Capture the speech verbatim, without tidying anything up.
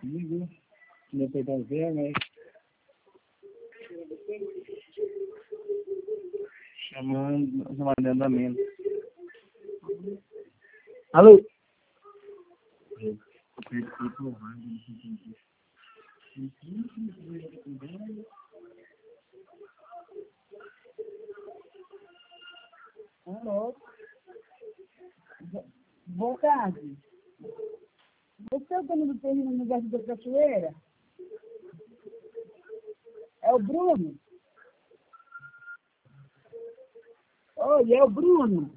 comigo. Depois da ver, mas... Chamando, chamando de andamento. Alô? Alô? Boa tarde. Você é o dono do terreno no Jardim da Cachoeira? É o Bruno? Oi, é o Bruno?